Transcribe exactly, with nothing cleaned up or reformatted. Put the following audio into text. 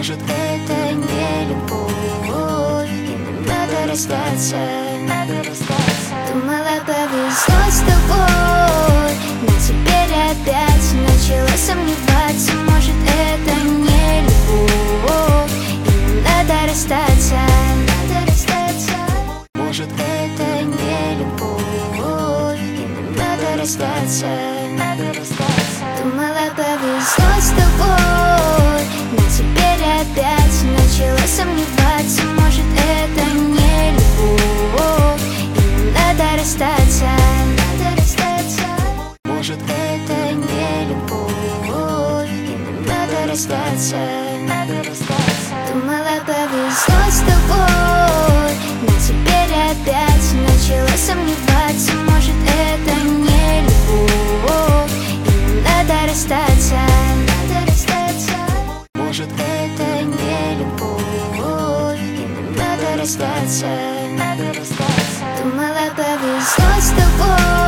Может, это не любовь, и нам надо расстаться, надо расстаться. Думала, повезло с тобой, но теперь опять начала сомневаться. Может, это не любовь, и нам надо расстаться, надо расстаться. Может, это не любовь, и нам надо расстаться, надо расстаться. Думала, повезло с тобой, но теперь опять начала сомневаться. Может, это не любовь, и нам надо расстаться, надо расстаться. Может, это не любовь, и нам надо расстаться, надо расстаться. Думала, повезло с тобой, но теперь опять начала сомневаться. Может, это не любовь, и нам надо расстаться, надо расстаться. Может, это не любовь, и нам надо расстаться, надо расстаться. Думала, повезло с тобой.